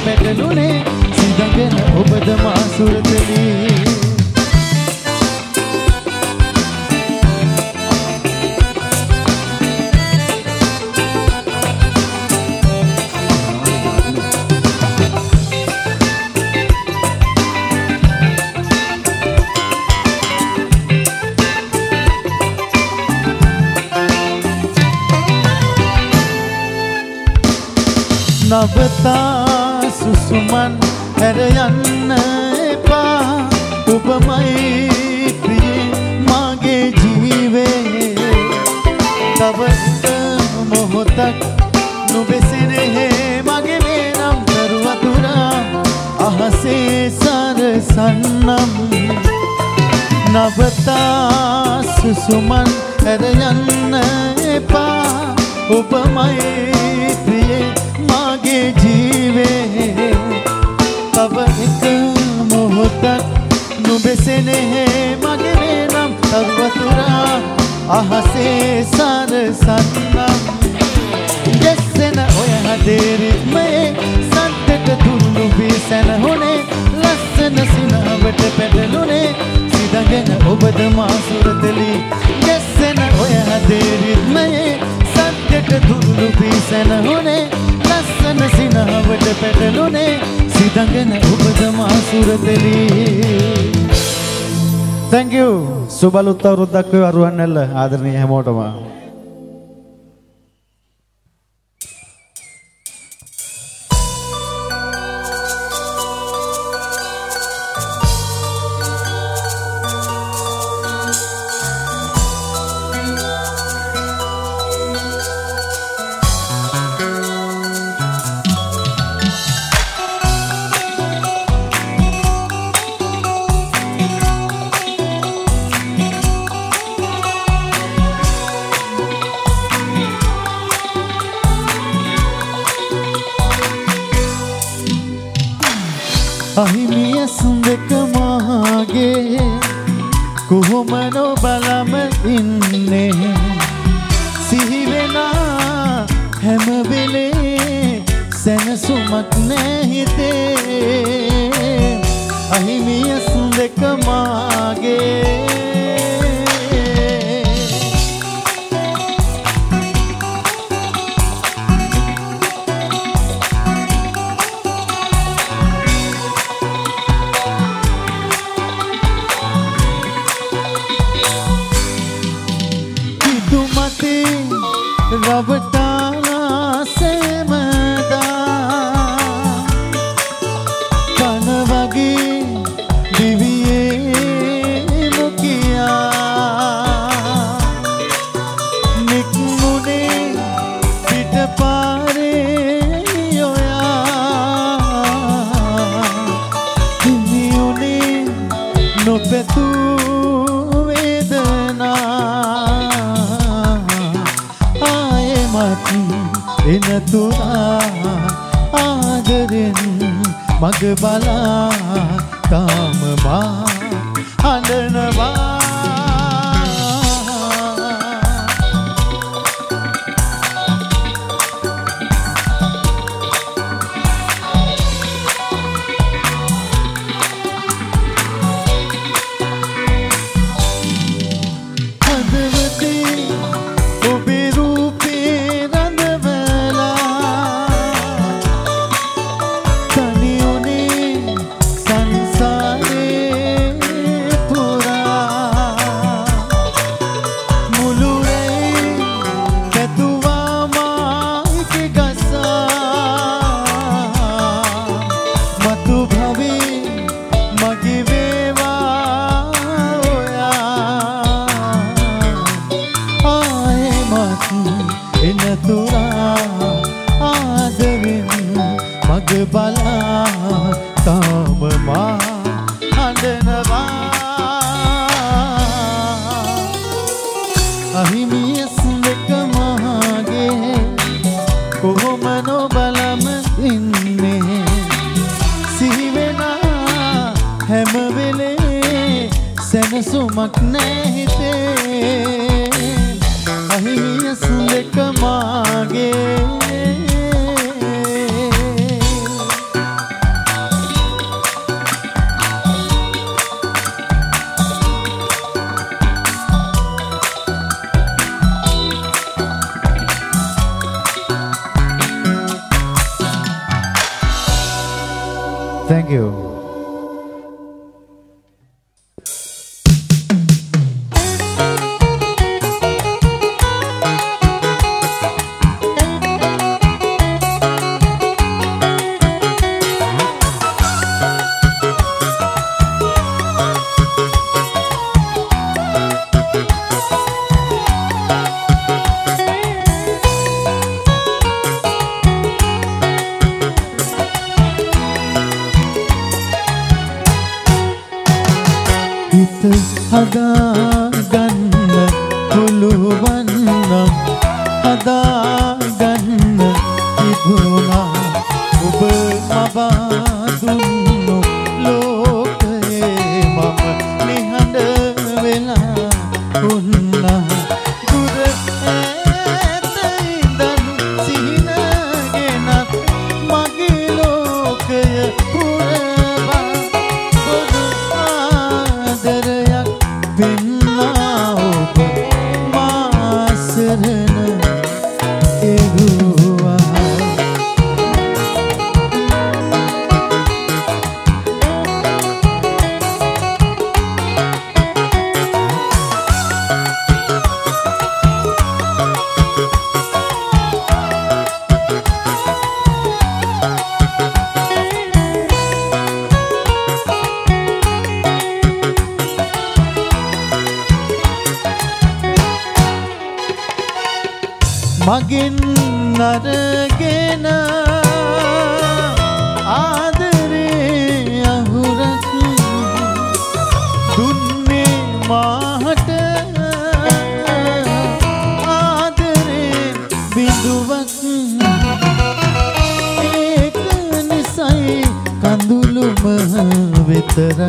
පැටළුනේ සිඳගෙන ඔබද මා සුරතලී නවතා සුසුමන් හැර යන්න එපා ඔබමයි ප්‍රියේ මාගේ ජීවේ තව මොහොතක් නොබෙසෙනෙහි මගේ මේ නම් කරු වතුරා අහසේ සරසන්නම් නවතා සුසුමන් හැර යන්න එපා ඔබමයි ප්‍රියේ मागे जीवे तब एक मोहतक नुबेसेने मागे मेनम तवतुरा आहसे सार सन्नम जैसेन ओया देरी में संतक दुनु बेसन होने लसन सिनावट पेडलुने सिदंगन ओबद मासुरतली जैसेन ओया देरी में संतक दुनु बेसन होने ලස්සන සිනහවට පැටළුනේ සිදඟන ඔබද මා සුරතලී. Thank you. සුබලුත් අවුරුද්දක් වේවා රුවන්වැල්ල ආදරණීය හැමෝටම. අහිමිය සුන්දක මාගේ කොහොමනෝ බලම ඉන්නේ සිහිවෙනා හැම වෙලේ සැනසුමක් නැහිතේ අහිමිය සුන්දක මාගේ රවටානා සෙමදා පන වගේ දිවියේ මුකියා නික්මුනේ පිටපාරේ යොයා හිමියුනේ නොපැතූ වේදනා එනතුරා ආදරෙන් මග බලා තාම මා හඬනවා සුමක් නැහිතේ අහිමිය සුන්දක මාගේ Thank you. හදාගන්න පුළුවන් නම් හදාගන්න තිබුණා ඔබ මවා දුන්නු ලෝකයේ මම නිහඬ වෙලා වුණා දුර ඈත ඉඳන් සිහිනගෙනත් මගේ ලෝකය පුරවා පොදු ආදරයක් වෙන්නා ඔබ මා සරණ එරුවා මගෙන් අරගෙන ආදරේ අහුරක් දුන්නේ මාහට ආදරේ බිඳුවක් ඒක නිසයි කඳුළුම විතරක්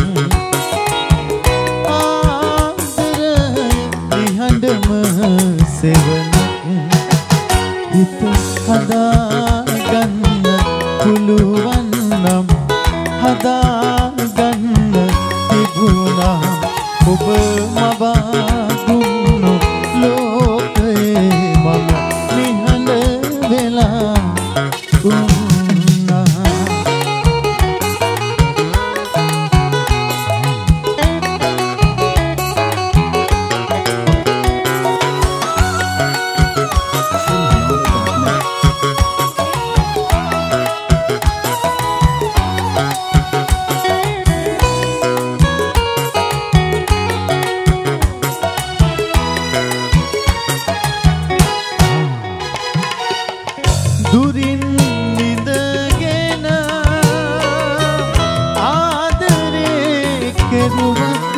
ආදරේ නිහඬම සෙවන හිත හදාගන්න පුළුවන් නම් හදාගන්න තිබුණා ඔබ මවා දුන්නු ලෝකයේ මම නිහඬ වෙලා වුණා දුරින් නිදගෙන ආදරේ කෙරුවත්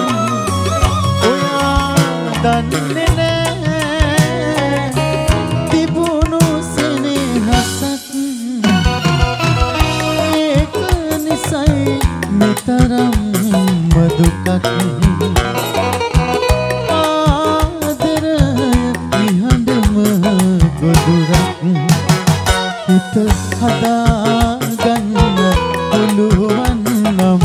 ඔයා දන්නේ නෑ තිබුණු සෙනෙහසක් ඒක නිසයි මෙතරම් දුකක් ආදරය නිහඬම ගොදුරක් හිත හදාගන්න පුළුවන් නම්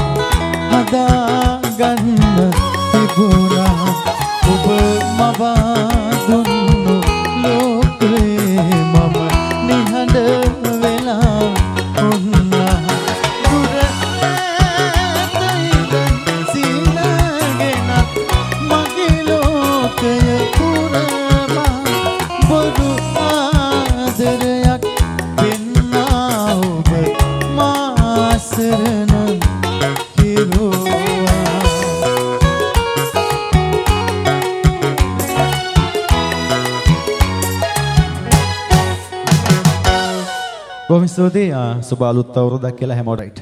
හදාගන්න තිබුණා ඔබ මවා දුන්නු ලෝකයේ මම නිහඬ වෙලා වුණා දුර ඈත ඉඳන් සිහිනගෙනත් මගේ ලෝකය පුරවා බොරු ආදරයක් සරණ කෙරුවා බොහොම ස්තුතියි සුබ අලුත් අවුරුද්දක් කියලා හැමෝටම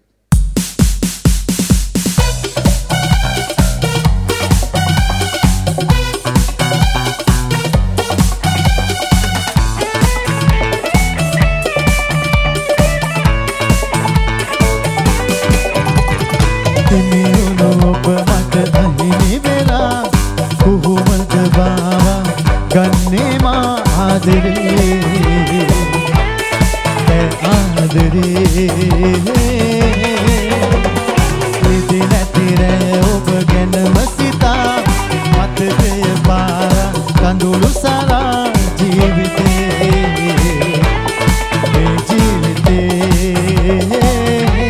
गन्ने माँ आदरे आदरे दिन तेरे उबगन मसीता मत दे बारा कंदुलु सारा जीविते जीविते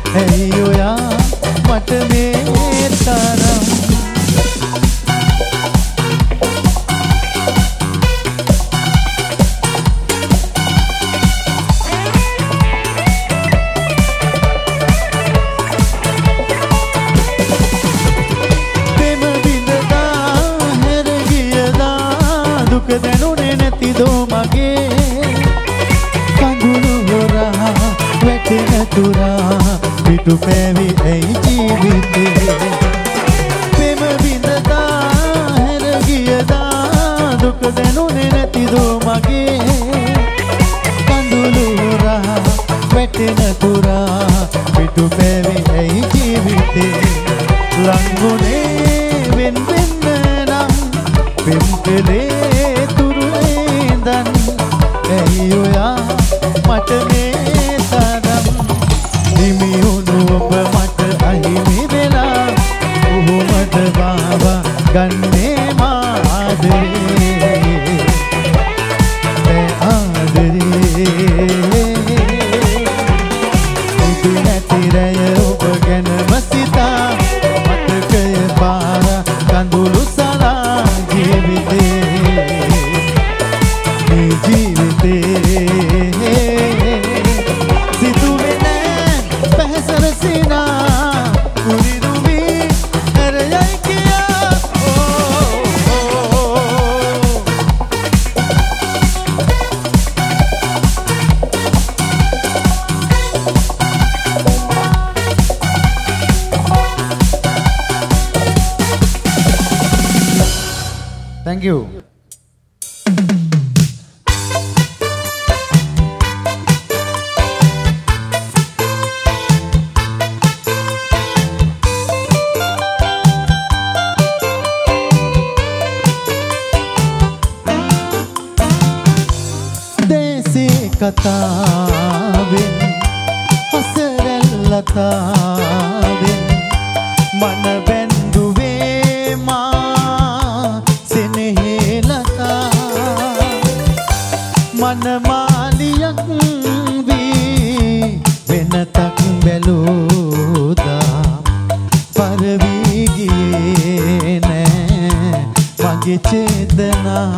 ඇයි ඔයා මට මේ තරම් දැනුනේ නැතිදෝ මගේ කඳුළු හොරා වැටෙන තුරා පිටු පැවි ඇයි ජීවිතේ පෙම බිඳදා හැර ගියදා දුක දැනුනේ නැතිදෝ මගේ කඳුළු හොරා වැටෙන තුරා පිටු පැවි ඇයි ජීවිතේ ලංගුනේ වෙන් වෙන්න නම් පෙම් කලේ ඇයි ඔයා මට මේ තරම් හිමිවුණු ඔබ මට අහිමි වෙලා කොහොමද බාවා ගන්නේ මා ආදරේ ඉදි නැති රැය ඔබ ගැනම සිතා මතකය පාර කඳුළු සලා ජීවිතේ සිතුවේ නෑ පැහැසර සිනා උරිදුවී හැරයයි කියා Thank you. කතාවෙන් හසරැල්ලතාවෙන් මන බැඳුවේ මා සෙනෙහෙලතා මන මාලියක් වී වෙනතක් බැලුදා පරවී ගියේ නෑ මගේ චේතනා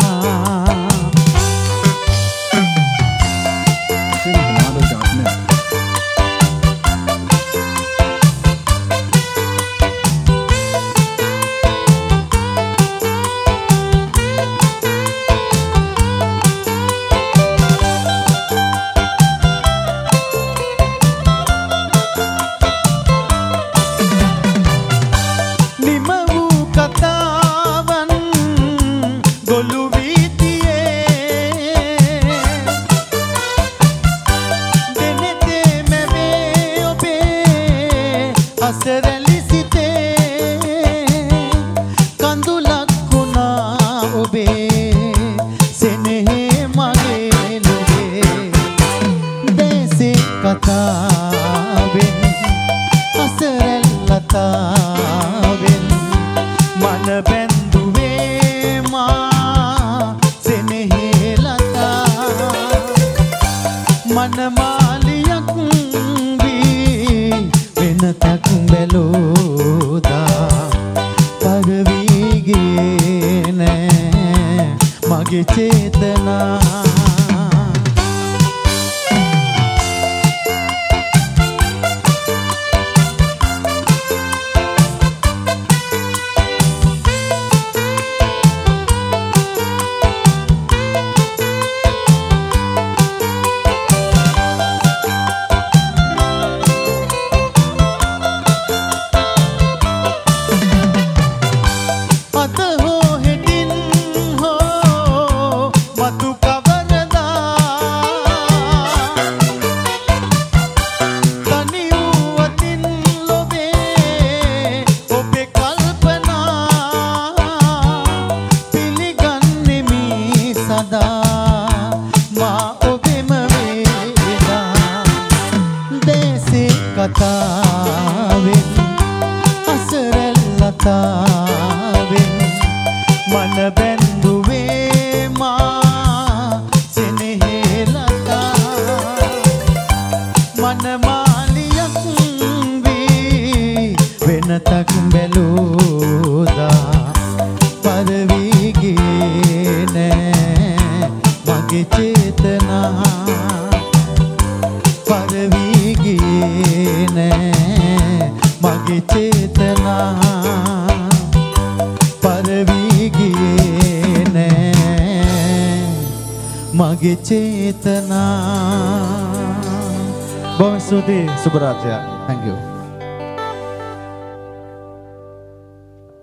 කතාවෙන් අසරැල්ලතාවෙන් මන බැඳුවේ මා සෙනෙහෙලතා මන මාලියක් මගේ චේතනා පරවී ගියේ නෑ මගේ චේතනා. බොහොම ස්තුතියි සුබ රාත්‍රියක්. Thank you.